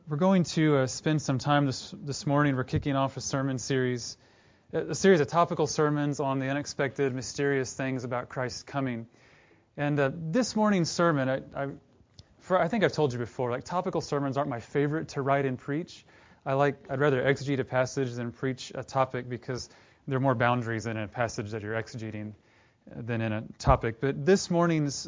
We're going to spend some time this morning. We're kicking off a sermon series, a series of topical sermons on the unexpected, mysterious things about Christ's coming. And this morning's sermon, I think I've told you before, like topical sermons aren't my favorite to write and preach. I'd rather exegete a passage than preach a topic because there are more boundaries in a passage that you're exegeting than in a topic. But this morning's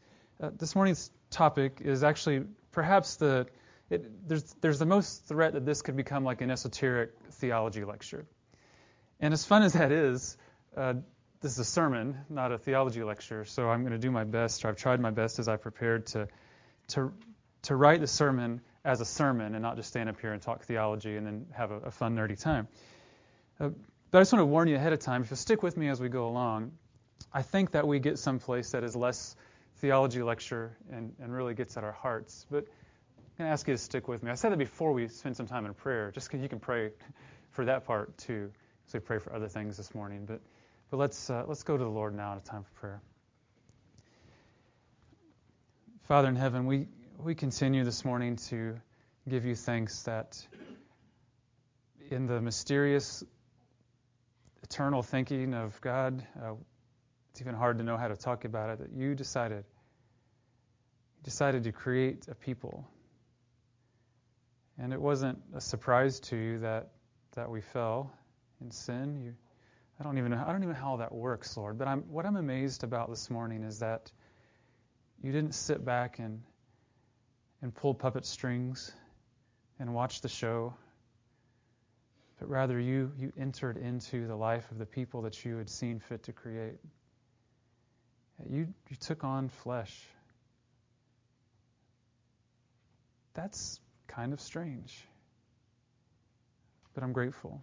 topic is actually perhaps there's the most threat that this could become like an esoteric theology lecture. And as fun as that is, this is a sermon, not a theology lecture, so I'm going to do my best, or I've tried my best as I prepared to write the sermon as a sermon and not just stand up here and talk theology and then have a fun, nerdy time. But I just want to warn you ahead of time, if you'll stick with me as we go along, I think that we get someplace that is less theology lecture and really gets at our hearts. But I'm going to ask you to stick with me. I said that before we spend some time in prayer, just because you can pray for that part too. So we pray for other things this morning. But let's go to the Lord now at a time for prayer. Father in heaven, we continue this morning to give you thanks that in the mysterious, eternal thinking of God, it's even hard to know how to talk about it, that you decided to create a people. And it wasn't a surprise to you that we fell in sin. I don't even know how that works, Lord. But what I'm amazed about this morning is that you didn't sit back and pull puppet strings and watch the show, but rather you entered into the life of the people that you had seen fit to create. You took on flesh. That's kind of strange, but I'm grateful.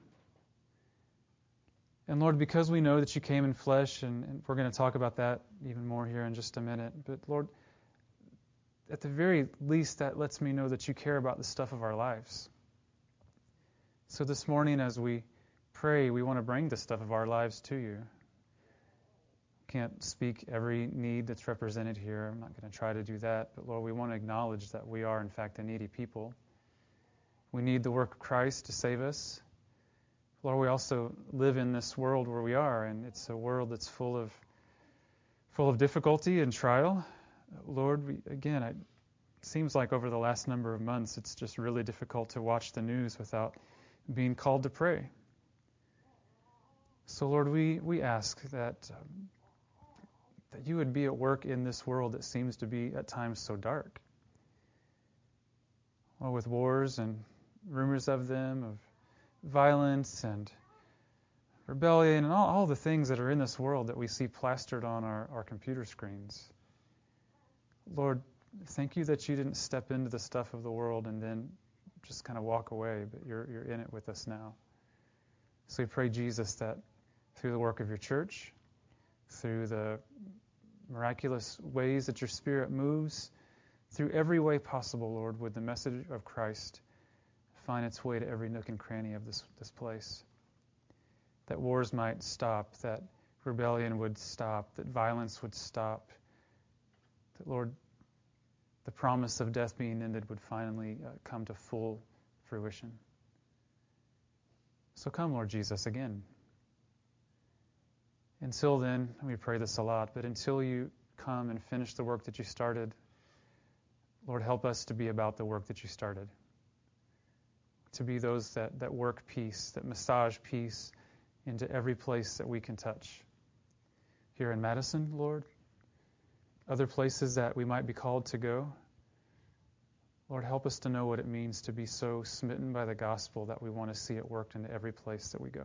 And Lord, because we know that you came in flesh, and we're going to talk about that even more here in just a minute, but Lord, at the very least, that lets me know that you care about the stuff of our lives. So this morning as we pray, we want to bring the stuff of our lives to you. Can't speak every need that's represented here. I'm not going to try to do that. But Lord, we want to acknowledge that we are, in fact, a needy people. We need the work of Christ to save us. Lord, we also live in this world where we are, and it's a world that's full of difficulty and trial. Lord, it seems like over the last number of months, it's just really difficult to watch the news without being called to pray. So Lord, we ask that you would be at work in this world that seems to be at times so dark. Well, with wars and rumors of them, of violence and rebellion and all the things that are in this world that we see plastered on our computer screens. Lord, thank you that you didn't step into the stuff of the world and then just kind of walk away, but you're in it with us now. So we pray, Jesus, that through the work of your church, through the miraculous ways that your Spirit moves, through every way possible, Lord, would the message of Christ find its way to every nook and cranny of this place. That wars might stop, that rebellion would stop, that violence would stop, that, Lord, the promise of death being ended would finally come to full fruition. So come, Lord Jesus, again. Until then, we pray this a lot, but until you come and finish the work that you started, Lord, help us to be about the work that you started. To be those that work peace, that massage peace into every place that we can touch. Here in Madison, Lord, other places that we might be called to go. Lord, help us to know what it means to be so smitten by the gospel that we want to see it worked into every place that we go.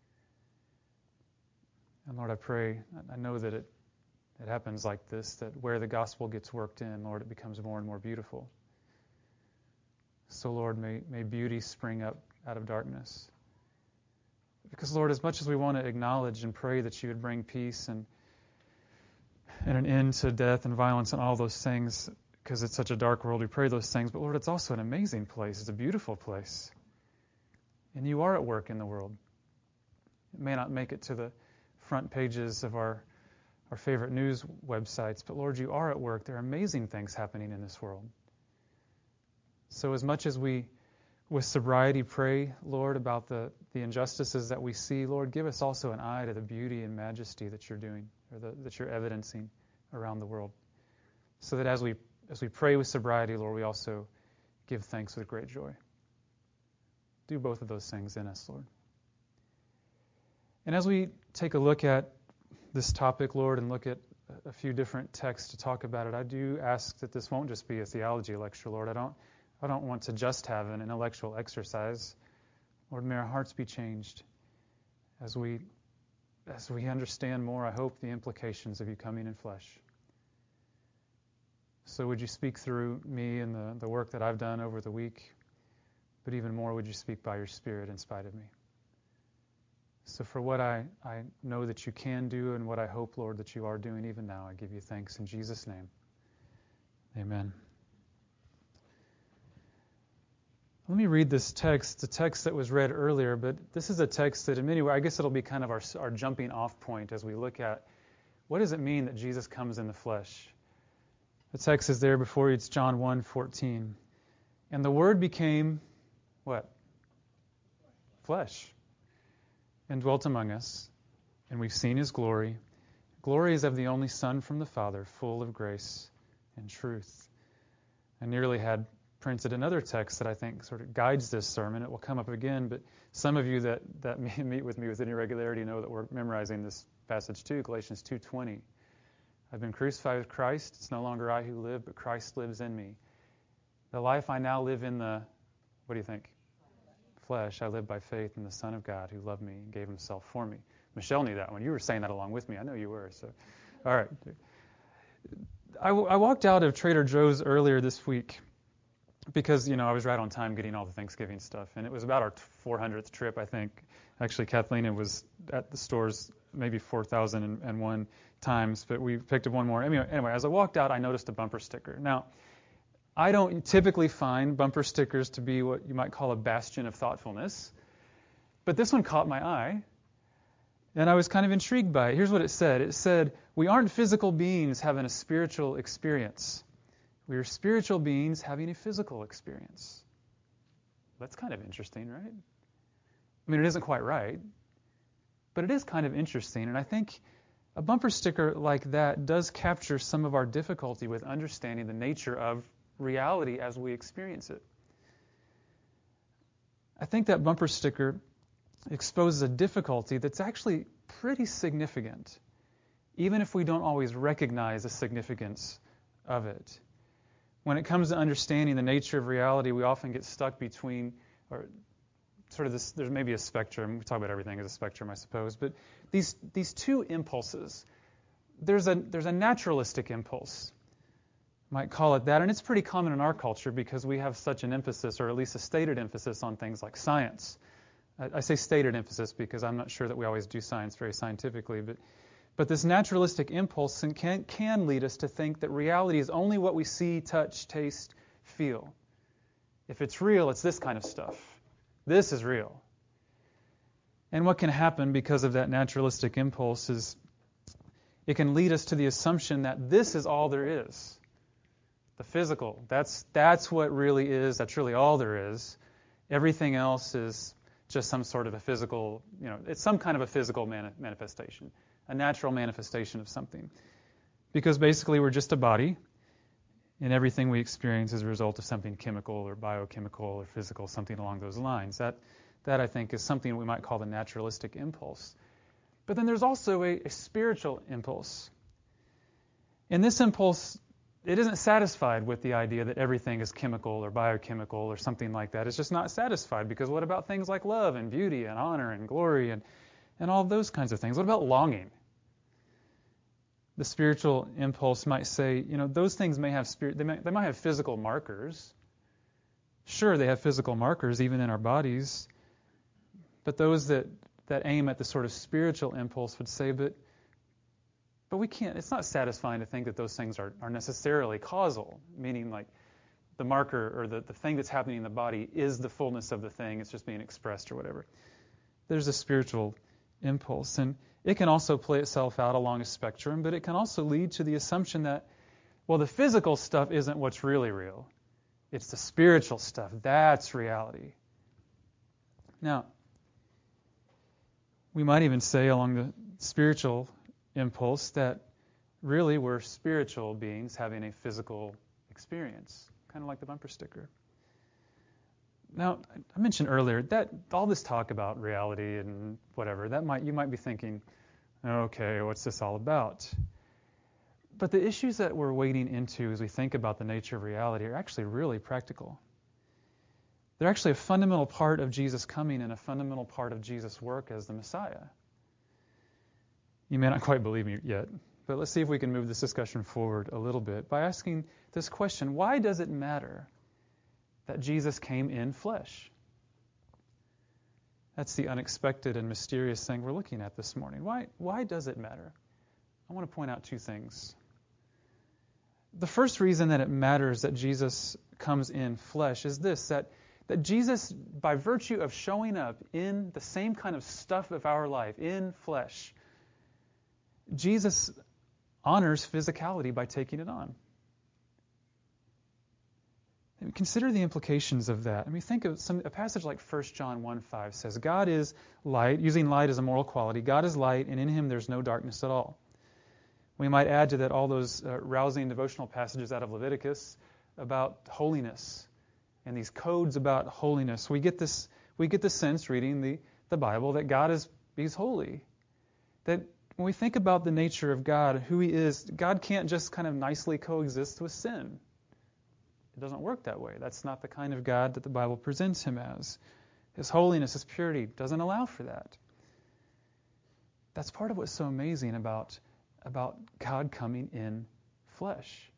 And Lord, I pray, I know that it happens like this, that where the gospel gets worked in, Lord, it becomes more and more beautiful. So, Lord, may beauty spring up out of darkness. Because, Lord, as much as we want to acknowledge and pray that you would bring peace and an end to death and violence and all those things, because it's such a dark world, we pray those things. But, Lord, it's also an amazing place. It's a beautiful place. And you are at work in the world. It may not make it to the front pages of our favorite news websites, but, Lord, you are at work. There are amazing things happening in this world. So as much as we with sobriety pray, Lord, about the injustices that we see. Lord, give us also an eye to the beauty and majesty that you're doing, or that you're evidencing around the world. So that as we pray with sobriety, Lord, we also give thanks with great joy. Do both of those things in us, Lord. And as we take a look at this topic, Lord, and look at a few different texts to talk about it, I do ask that this won't just be a theology lecture, Lord. I don't want to just have an intellectual exercise. Lord, may our hearts be changed as we understand more, I hope, the implications of you coming in flesh. So would you speak through me and the work that I've done over the week, but even more, would you speak by your Spirit in spite of me? So for what I know that you can do and what I hope, Lord, that you are doing even now, I give you thanks in Jesus' name. Amen. Let me read this text. It's a text that was read earlier, but this is a text that in many ways, I guess it'll be kind of our jumping off point as we look at what does it mean that Jesus comes in the flesh. The text is there before you. It's John 1:14. And the Word became what? Flesh. And dwelt among us, and we've seen his glory. Glory is of the only Son from the Father, full of grace and truth. I nearly had printed another text that I think sort of guides this sermon. It will come up again, but some of you that meet with me with any regularity know that we're memorizing this passage too, Galatians 2:20. I've been crucified with Christ. It's no longer I who live, but Christ lives in me. The life I now live in the, what do you think? Flesh, I live by faith in the Son of God who loved me and gave himself for me. Michelle knew that one. You were saying that along with me. I know you were. So, all right. I walked out of Trader Joe's earlier this week because, I was right on time getting all the Thanksgiving stuff. And it was about our 400th trip, I think. Actually, Kathleen was at the stores maybe 4,001 times, but we picked up one more. Anyway, as I walked out, I noticed a bumper sticker. Now, I don't typically find bumper stickers to be what you might call a bastion of thoughtfulness, but this one caught my eye, and I was kind of intrigued by it. Here's what it said. It said, we aren't physical beings having a spiritual experience. We are spiritual beings having a physical experience. That's kind of interesting, right? It isn't quite right, but it is kind of interesting, and I think a bumper sticker like that does capture some of our difficulty with understanding the nature of reality as we experience it. I think that bumper sticker exposes a difficulty that's actually pretty significant, even if we don't always recognize the significance of it. When it comes to understanding the nature of reality, we often get stuck between, or sort of this, there's maybe a spectrum. We talk about everything as a spectrum, I suppose, but these two impulses. There's a naturalistic impulse, might call it that, and it's pretty common in our culture because we have such an emphasis, or at least a stated emphasis, on things like science. I say stated emphasis because I'm not sure that we always do science very scientifically, but this naturalistic impulse can lead us to think that reality is only what we see, touch, taste, feel. If it's real, it's this kind of stuff. This is real. And what can happen because of that naturalistic impulse is it can lead us to the assumption that this is all there is. The physical, that's what really is, that's really all there is. Everything else is just some sort of a physical, it's some kind of a physical manifestation, a natural manifestation of something. Because basically we're just a body, and everything we experience is a result of something chemical or biochemical or physical, something along those lines. That I think is something we might call the naturalistic impulse. But then there's also a spiritual impulse. And this impulse, it isn't satisfied with the idea that everything is chemical or biochemical or something like that. It's just not satisfied, because what about things like love and beauty and honor and glory and all those kinds of things? What about longing? The spiritual impulse might say, those things may have they might have physical markers. Sure, they have physical markers even in our bodies, but those that aim at the sort of spiritual impulse would say, but we can't, it's not satisfying to think that those things are necessarily causal, meaning like the marker or the thing that's happening in the body is the fullness of the thing, it's just being expressed or whatever. There's a spiritual impulse, and it can also play itself out along a spectrum, but it can also lead to the assumption that, well, the physical stuff isn't what's really real. It's the spiritual stuff. That's reality. Now, we might even say along the spiritual impulse that really we're spiritual beings having a physical experience, kind of like the bumper sticker. Now, I mentioned earlier that all this talk about reality and whatever, you might be thinking, okay, what's this all about? But the issues that we're wading into as we think about the nature of reality are actually really practical. They're actually a fundamental part of Jesus coming and a fundamental part of Jesus' work as the Messiah. You may not quite believe me yet, but let's see if we can move this discussion forward a little bit by asking this question: why does it matter that Jesus came in flesh? That's the unexpected and mysterious thing we're looking at this morning. Why does it matter? I want to point out two things. The first reason that it matters that Jesus comes in flesh is this, that Jesus, by virtue of showing up in the same kind of stuff of our life, in flesh, Jesus honors physicality by taking it on. And consider the implications of that. I mean, think of a passage like 1 John 1:5 says, God is light, using light as a moral quality. God is light, and in him there's no darkness at all. We might add to that all those rousing devotional passages out of Leviticus about holiness and these codes about holiness. We get the sense reading the Bible that He's holy. That when we think about the nature of God, who He is, God can't just kind of nicely coexist with sin. It doesn't work that way. That's not the kind of God that the Bible presents Him as. His holiness, His purity doesn't allow for that. That's part of what's so amazing about God coming in flesh.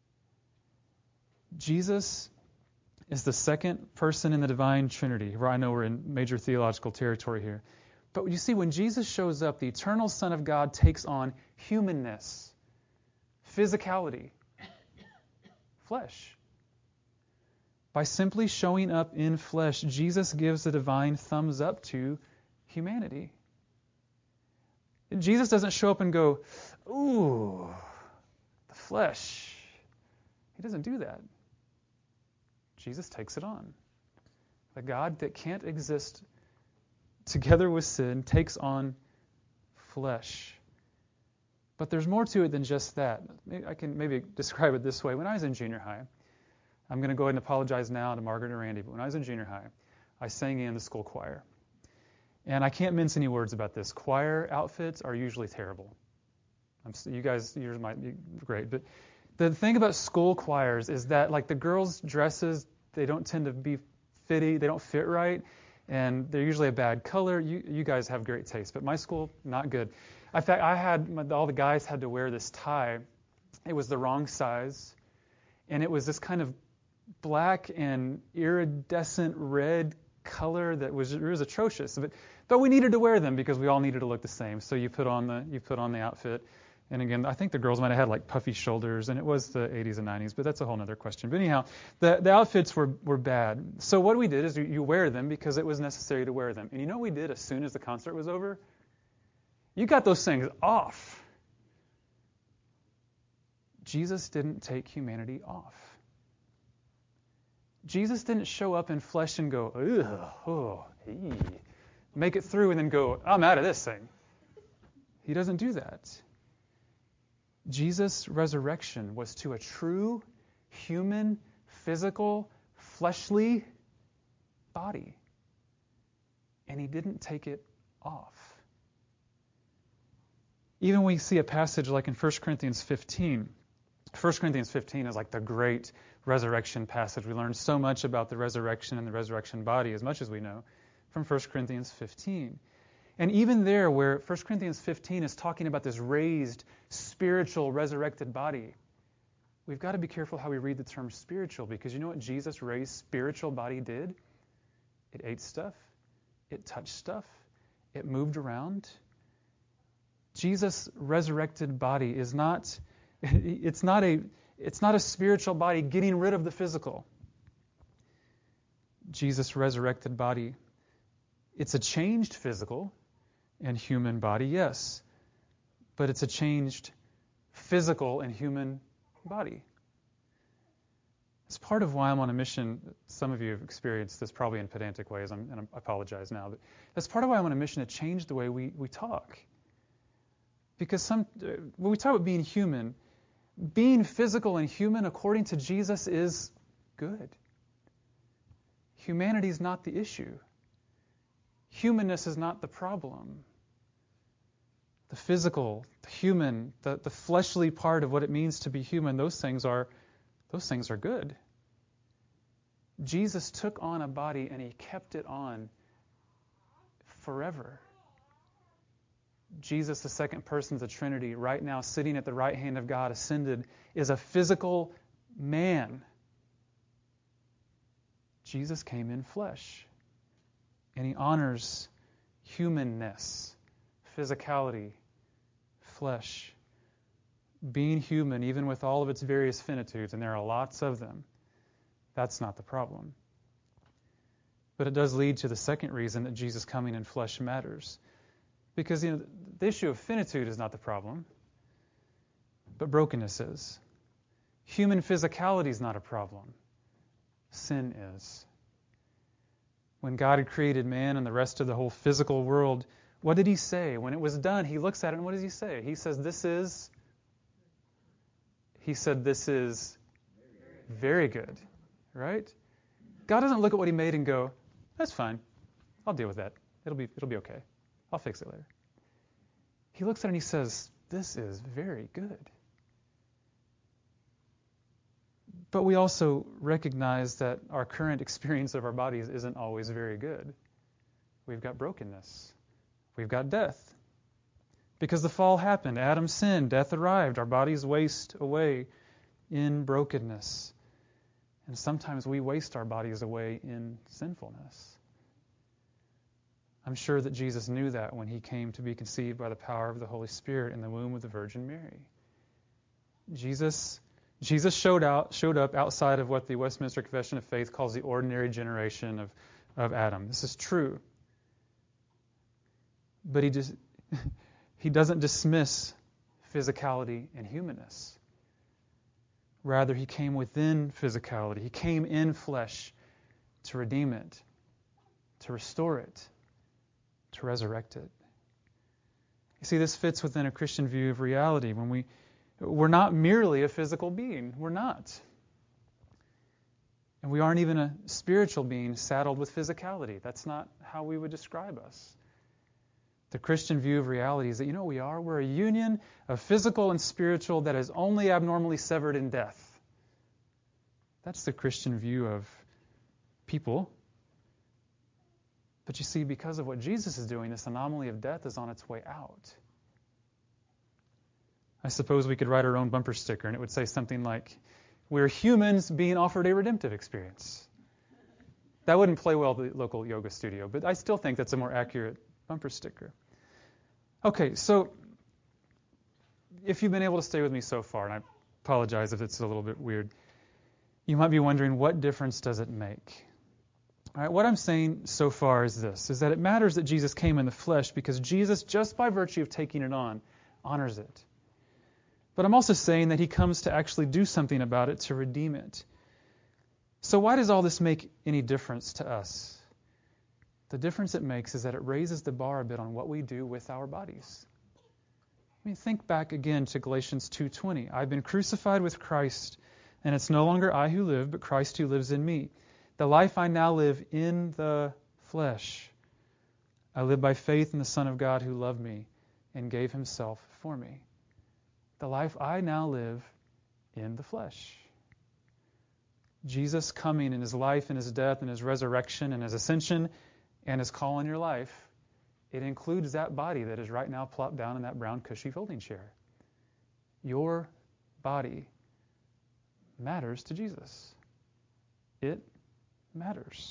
Jesus is the second person in the divine Trinity. I know we're in major theological territory here. But you see, when Jesus shows up, the eternal Son of God takes on humanness, physicality, flesh. By simply showing up in flesh, Jesus gives the divine thumbs up to humanity. Jesus doesn't show up and go, ooh, the flesh. He doesn't do that. Jesus takes it on. The God that can't exist together with sin takes on flesh. But there's more to it than just that. I can maybe describe it this way. When I was in junior high, I'm going to go ahead and apologize now to Margaret and Randy, but when I was in junior high, I sang in the school choir. And I can't mince any words about this. Choir outfits are usually terrible. Yours might be great. But the thing about school choirs is that, like, the girls' dresses, they don't tend to be fitty. They don't fit right. And they're usually a bad color. You guys have great taste. But my school, not good. In fact, all the guys had to wear this tie. It was the wrong size. And it was this kind of black and iridescent red color that was atrocious. But we needed to wear them because we all needed to look the same. So you put on the outfit. And again, I think the girls might have had like puffy shoulders, and it was the 80s and 90s, but that's a whole other question. But anyhow, the outfits were bad. So what we did is you wear them because it was necessary to wear them. And you know what we did as soon as the concert was over? You got those things off. Jesus didn't take humanity off. Jesus didn't show up in flesh and go, make it through and then go, I'm out of this thing. He doesn't do that. Jesus' resurrection was to a true human, physical, fleshly body. And He didn't take it off. Even when we see a passage like in 1 Corinthians 15, 1 Corinthians 15 is like the great resurrection passage. We learn so much about the resurrection and the resurrection body, as much as we know, from 1 Corinthians 15. And even there, where 1 Corinthians 15 is talking about this raised, spiritual, resurrected body, we've got to be careful how we read the term spiritual, because you know what Jesus' raised spiritual body did? It ate stuff. It touched stuff. It moved around. Jesus' resurrected body is not a spiritual body getting rid of the physical. Jesus' resurrected body, it's a changed physical and human body, yes, but it's a changed physical and human body. It's part of why I'm on a mission. Some of you have experienced this probably in pedantic ways, and I apologize now, but that's part of why I'm on a mission to change the way we talk. Because when we talk about being human, being physical and human according to Jesus is good. Humanity is not the issue. Humanness is not the problem. The physical, the human, the fleshly part of what it means to be human, those things are good. Jesus took on a body and he kept it on forever. Jesus, the second person of the Trinity, right now sitting at the right hand of God, ascended, is a physical man. Jesus came in flesh, and he honors humanness, physicality, flesh, being human, even with all of its various finitudes, and there are lots of them. That's not the problem. But it does lead to the second reason that Jesus coming in flesh matters. Because the issue of finitude is not the problem, but brokenness is. Human physicality is not a problem. Sin is. When God had created man and the rest of the whole physical world, what did he say? When it was done, he looks at it and what does he say? He says, this is very good. Right? God doesn't look at what he made and go, that's fine. I'll deal with that. It'll be okay. I'll fix it later. He looks at it and he says, this is very good. But we also recognize that our current experience of our bodies isn't always very good. We've got brokenness. We've got death. Because the fall happened, Adam sinned, death arrived, our bodies waste away in brokenness. And sometimes we waste our bodies away in sinfulness. I'm sure that Jesus knew that when he came to be conceived by the power of the Holy Spirit in the womb of the Virgin Mary. Jesus showed up outside of what the Westminster Confession of Faith calls the ordinary generation of Adam. This is true. But he doesn't dismiss physicality and humanness. Rather, he came within physicality. He came in flesh to redeem it, to restore it, to resurrect it. You see, this fits within a Christian view of reality. When we're not merely a physical being. We're not. And we aren't even a spiritual being saddled with physicality. That's not how we would describe us. The Christian view of reality is that, what we are? We're a union of physical and spiritual that is only abnormally severed in death. That's the Christian view of people. But you see, because of what Jesus is doing, this anomaly of death is on its way out. I suppose we could write our own bumper sticker, and it would say something like, we're humans being offered a redemptive experience. That wouldn't play well at the local yoga studio, but I still think that's a more accurate bumper sticker. Okay, so if you've been able to stay with me so far, and I apologize if it's a little bit weird, you might be wondering, what difference does it make? All right, what I'm saying so far is this, is that it matters that Jesus came in the flesh because Jesus, just by virtue of taking it on, honors it. But I'm also saying that he comes to actually do something about it, to redeem it. So why does all this make any difference to us? The difference it makes is that it raises the bar a bit on what we do with our bodies. Think back again to Galatians 2:20. I've been crucified with Christ, and it's no longer I who live, but Christ who lives in me. The life I now live in the flesh, I live by faith in the Son of God who loved me and gave himself for me. The life I now live in the flesh. Jesus coming in his life and his death and his resurrection and his ascension and his call in your life, it includes that body that is right now plopped down in that brown cushy folding chair. Your body matters to Jesus. It matters.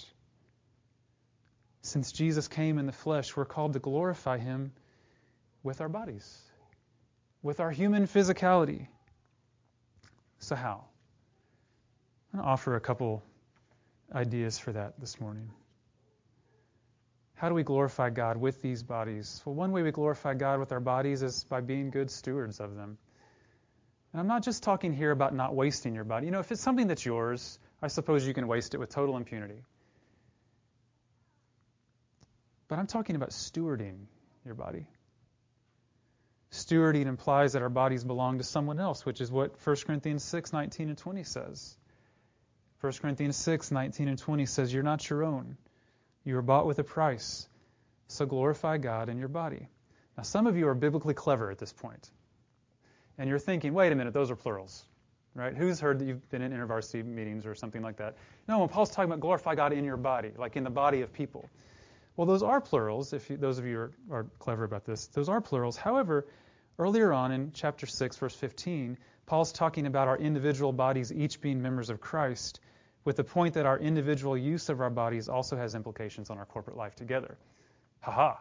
Since Jesus came in the flesh, we're called to glorify him with our bodies, with our human physicality. So how? I'm going to offer a couple ideas for that this morning. How do we glorify God with these bodies? Well, one way we glorify God with our bodies is by being good stewards of them. And I'm not just talking here about not wasting your body. If it's something that's yours, I suppose you can waste it with total impunity. But I'm talking about stewarding your body. Stewarding implies that our bodies belong to someone else, which is what 1 Corinthians 6, 19 and 20 says. 1 Corinthians 6, 19 and 20 says, you're not your own. You were bought with a price. So glorify God in your body. Now, some of you are biblically clever at this point. And you're thinking, wait a minute, those are plurals. Right? Who's heard that you've been in intervarsity meetings or something like that? No, when Paul's talking about glorify God in your body, like in the body of people. Well, those are plurals, those of you are clever about this. Those are plurals. However, earlier on in chapter 6, verse 15, Paul's talking about our individual bodies each being members of Christ, with the point that our individual use of our bodies also has implications on our corporate life together. Ha-ha.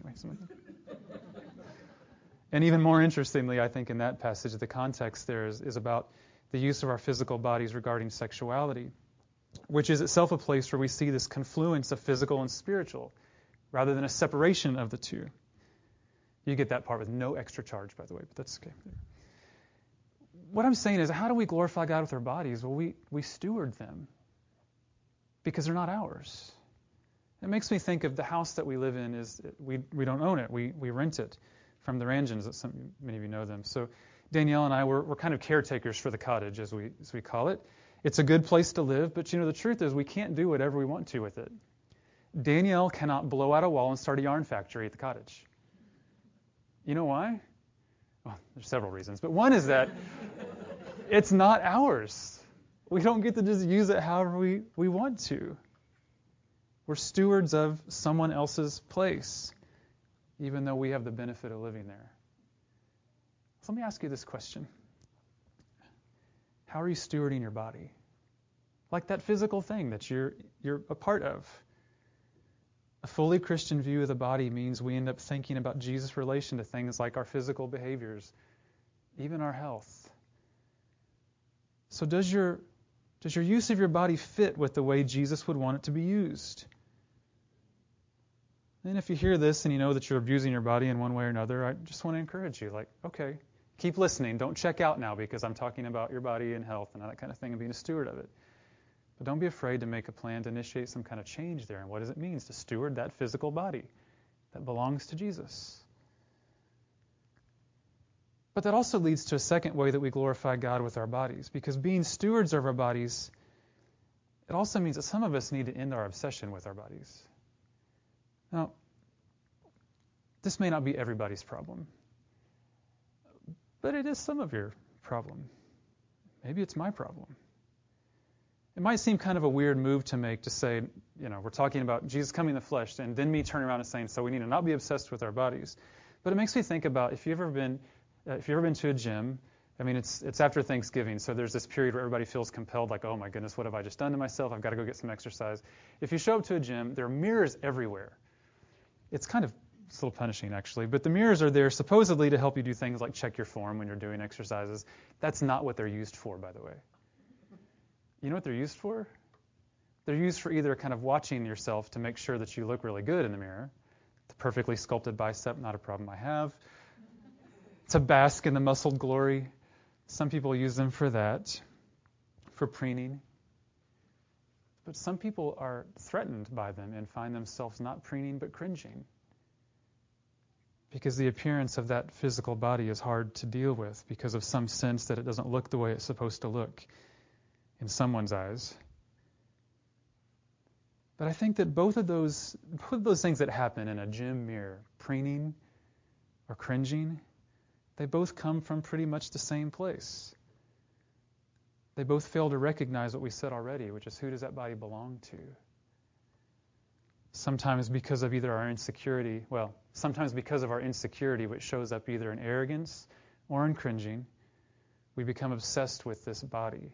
And even more interestingly, I think in that passage, the context there is about the use of our physical bodies regarding sexuality, which is itself a place where we see this confluence of physical and spiritual, rather than a separation of the two. You get that part with no extra charge, by the way, but that's okay. What I'm saying is, how do we glorify God with our bodies? Well, we steward them because they're not ours. It makes me think of the house that we live in. We don't own it. We rent it from the Rangens. Many of you know them. So Danielle and I, we're kind of caretakers for the cottage, as we call it. It's a good place to live, but the truth is we can't do whatever we want to with it. Danielle cannot blow out a wall and start a yarn factory at the cottage. You know why? Well, there's several reasons, but one is that it's not ours. We don't get to just use it however we want to. We're stewards of someone else's place, even though we have the benefit of living there. So let me ask you this question. How are you stewarding your body? Like that physical thing that you're a part of. A fully Christian view of the body means we end up thinking about Jesus' relation to things like our physical behaviors, even our health. So does your use of your body fit with the way Jesus would want it to be used? And if you hear this and you know that you're abusing your body in one way or another, I just want to encourage you, okay, keep listening. Don't check out now because I'm talking about your body and health and that kind of thing and being a steward of it. But don't be afraid to make a plan to initiate some kind of change there. And what does it mean to steward that physical body that belongs to Jesus? But that also leads to a second way that we glorify God with our bodies, because being stewards of our bodies, it also means that some of us need to end our obsession with our bodies. Now, this may not be everybody's problem, but it is some of your problem. Maybe it's my problem. It might seem kind of a weird move to make to say, we're talking about Jesus coming in the flesh, and then me turning around and saying, so we need to not be obsessed with our bodies. But it makes me think about if you've ever been to a gym. I mean, it's after Thanksgiving, so there's this period where everybody feels compelled, like, oh my goodness, what have I just done to myself? I've got to go get some exercise. If you show up to a gym, there are mirrors everywhere. It's a little punishing, actually, but the mirrors are there supposedly to help you do things like check your form when you're doing exercises. That's not what they're used for, by the way. You know what they're used for? They're used for either kind of watching yourself to make sure that you look really good in the mirror. The perfectly sculpted bicep, not a problem I have. To bask in the muscled glory. Some people use them for that, for preening. But some people are threatened by them and find themselves not preening but cringing, because the appearance of that physical body is hard to deal with because of some sense that it doesn't look the way it's supposed to look in someone's eyes. But I think that both of those things that happen in a gym mirror, preening or cringing, they both come from pretty much the same place. They both fail to recognize what we said already, which is, who does that body belong to? Sometimes because of either our insecurity, sometimes because of our insecurity, which shows up either in arrogance or in cringing, we become obsessed with this body.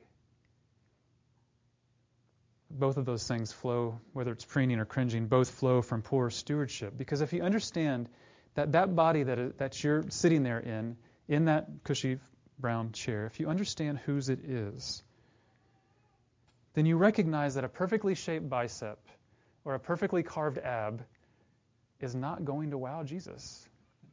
Both of those things flow, whether it's preening or cringing, both flow from poor stewardship. Because if you understand that body that you're sitting there in that cushy brown chair, if you understand whose it is, then you recognize that a perfectly shaped bicep or a perfectly carved ab is not going to wow Jesus.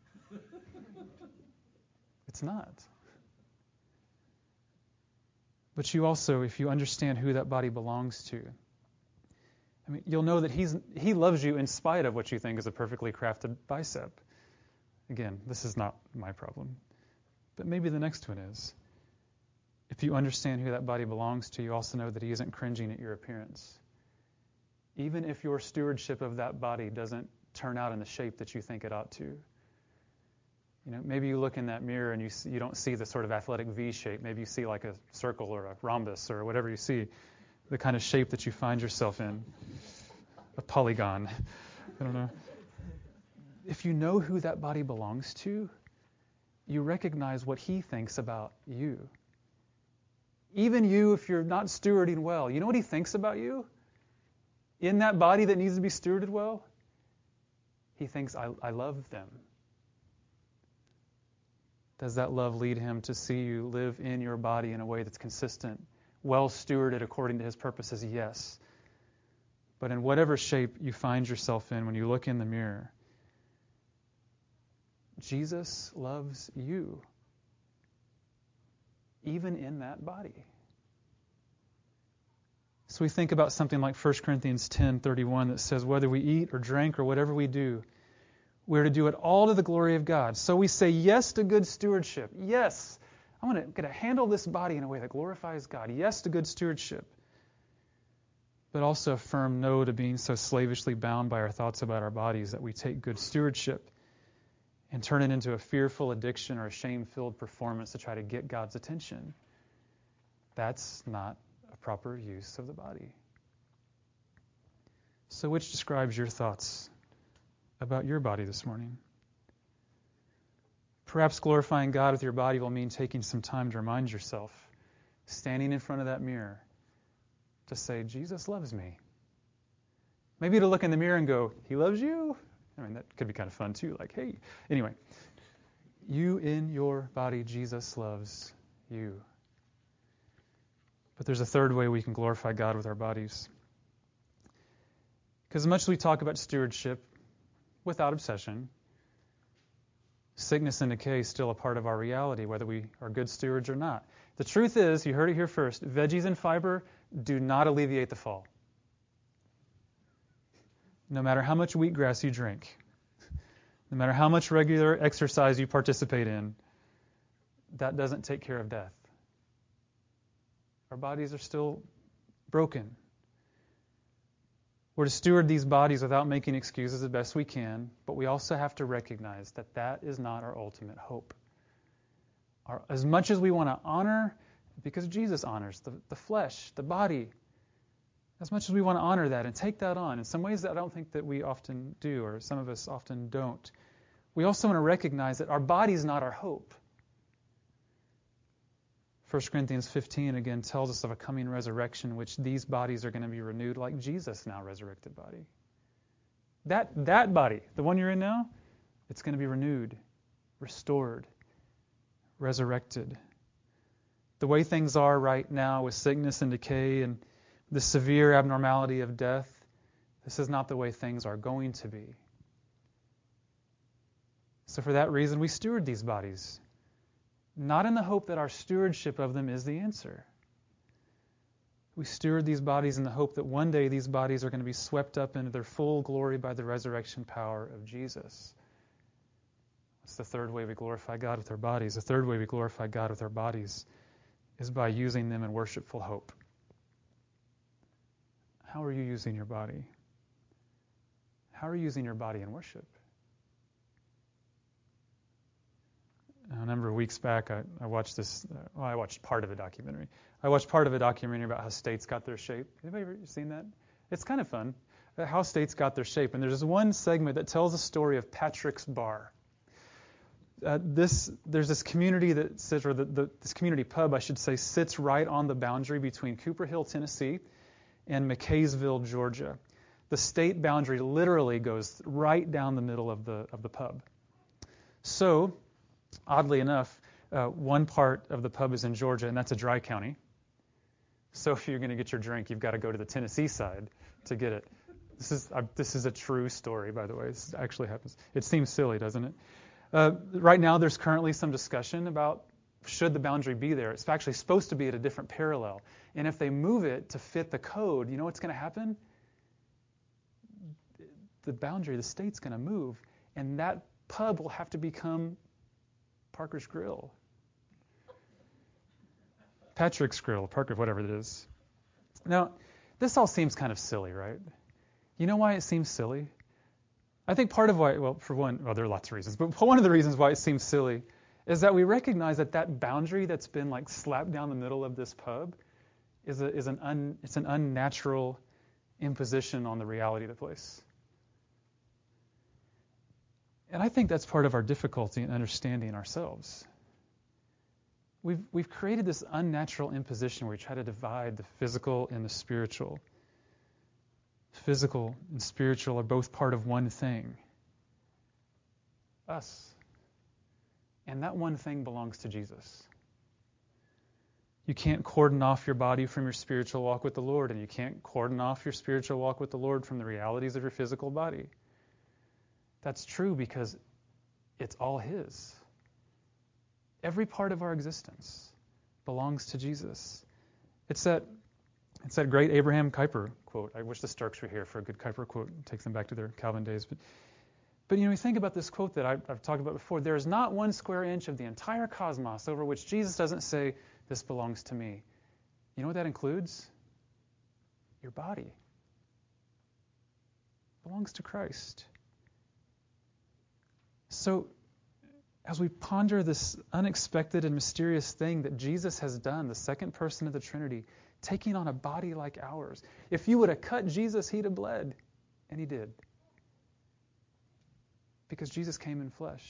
It's not. But you also, if you understand who that body belongs to, you'll know that he loves you in spite of what you think is a perfectly crafted bicep. Again, this is not my problem, but maybe the next one is. If you understand who that body belongs to, you also know that he isn't cringing at your appearance. Even if your stewardship of that body doesn't turn out in the shape that you think it ought to. Maybe you look in that mirror and you don't see the sort of athletic V shape. Maybe you see like a circle or a rhombus or whatever you see, the kind of shape that you find yourself in, a polygon. I don't know. If you know who that body belongs to, you recognize what he thinks about you. Even you, if you're not stewarding well, you know what he thinks about you? In that body that needs to be stewarded well? He thinks, I love them. Does that love lead him to see you live in your body in a way that's consistent, well stewarded according to his purposes? Yes. But in whatever shape you find yourself in when you look in the mirror, Jesus loves you, even in that body. So we think about something like 1 Corinthians 10:31 that says, whether we eat or drink or whatever we do, we're to do it all to the glory of God. So we say yes to good stewardship. Yes, I'm going to handle this body in a way that glorifies God. Yes to good stewardship. But also a firm no to being so slavishly bound by our thoughts about our bodies that we take good stewardship and turn it into a fearful addiction or a shame-filled performance to try to get God's attention. That's not a proper use of the body. So which describes your thoughts about your body this morning? Perhaps glorifying God with your body will mean taking some time to remind yourself, standing in front of that mirror, to say, Jesus loves me. Maybe to look in the mirror and go, he loves you? That could be kind of fun too, like, hey. Anyway, you in your body, Jesus loves you. But there's a third way we can glorify God with our bodies. Because as much as we talk about stewardship, without obsession, sickness and decay is still a part of our reality, whether we are good stewards or not. The truth is, you heard it here first, veggies and fiber do not alleviate the fall. No matter how much wheatgrass you drink, no matter how much regular exercise you participate in, that doesn't take care of death. Our bodies are still broken. We're to steward these bodies without making excuses as best we can, but we also have to recognize that that is not our ultimate hope. As much as we want to honor, because Jesus honors the flesh, the body, as much as we want to honor that and take that on, in some ways that I don't think that we often do, or some of us often don't, we also want to recognize that our body is not our hope. 1 Corinthians 15 again tells us of a coming resurrection in which these bodies are going to be renewed like Jesus' now resurrected body. That body, the one you're in now, it's going to be renewed, restored, resurrected. The way things are right now with sickness and decay and the severe abnormality of death, this is not the way things are going to be. So for that reason, we steward these bodies, not in the hope that our stewardship of them is the answer. We steward these bodies in the hope that one day these bodies are going to be swept up into their full glory by the resurrection power of Jesus. That's the third way we glorify God with our bodies. The third way we glorify God with our bodies is by using them in worshipful hope. How are you using your body? How are you using your body in worship? A number of weeks back, I watched this. I watched part of a documentary. I watched part of a documentary about how states got their shape. Anybody ever seen that? It's kind of fun. How states got their shape. And there's this one segment that tells the story of Patrick's Bar. There's this community that sits, or this community pub, I should say, sits right on the boundary between Cooper Hill, Tennessee, and McKaysville, Georgia. The state boundary literally goes right down the middle of the pub. So, oddly enough, one part of the pub is in Georgia, and that's a dry county. So if you're going to get your drink, you've got to go to the Tennessee side to get it. This is a true story, by the way. This actually happens. It seems silly, doesn't it? Right now, there's currently some discussion about should the boundary be there. It's actually supposed to be at a different parallel. And if they move it to fit the code, you know what's going to happen? The boundary, the state's going to move, and that pub will have to become Parker's Grill. Patrick's Grill, Parker, whatever it is. Now, this all seems kind of silly, right? You know why it seems silly? I think part of why, well, for one, well, there are lots of reasons, but one of the reasons why it seems silly is that we recognize that that boundary that's been like slapped down the middle of this pub is an unnatural imposition on the reality of the place. And I think that's part of our difficulty in understanding ourselves. We've created this unnatural imposition where we try to divide the physical and the spiritual. Physical and spiritual are both part of one thing. Us. And that one thing belongs to Jesus. You can't cordon off your body from your spiritual walk with the Lord, and you can't cordon off your spiritual walk with the Lord from the realities of your physical body. That's true because it's all His. Every part of our existence belongs to Jesus. It's that great Abraham Kuyper quote. I wish the Starks were here for a good Kuyper quote. It takes them back to their Calvin days. But you know, we think about this quote that I've talked about before. There is not 1 square inch of the entire cosmos over which Jesus doesn't say, "This belongs to me." You know what that includes? Your body. It belongs to Christ. So, as we ponder this unexpected and mysterious thing that Jesus has done, the second person of the Trinity, taking on a body like ours. If you would have cut Jesus, He'd have bled. And He did. Because Jesus came in flesh.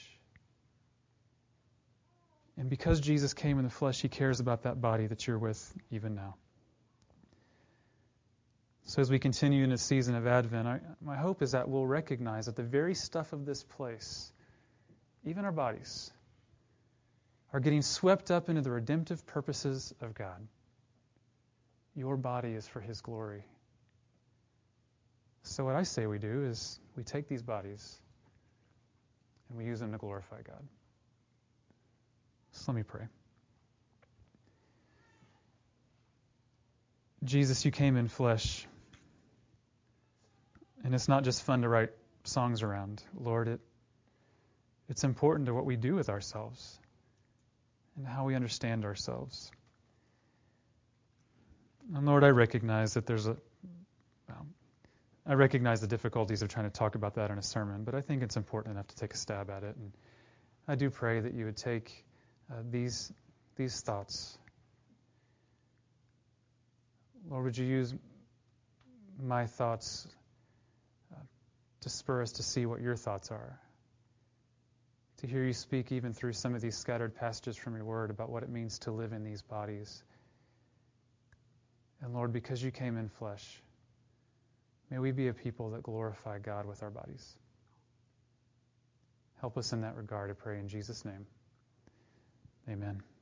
And because Jesus came in the flesh, He cares about that body that you're with even now. So as we continue in a season of Advent, my hope is that we'll recognize that the very stuff of this place, even our bodies, are getting swept up into the redemptive purposes of God. Your body is for His glory. So what I say we do is we take these bodies and we use them to glorify God. So let me pray. Jesus, You came in flesh. And it's not just fun to write songs around. Lord, it's important to what we do with ourselves and how we understand ourselves. And Lord, I recognize that I recognize the difficulties of trying to talk about that in a sermon, but I think it's important enough to take a stab at it. And I do pray that You would take these thoughts. Lord, would You use my thoughts to spur us to see what Your thoughts are, to hear You speak even through some of these scattered passages from Your Word about what it means to live in these bodies. And Lord, because You came in flesh, may we be a people that glorify God with our bodies. Help us in that regard, I pray in Jesus' name. Amen.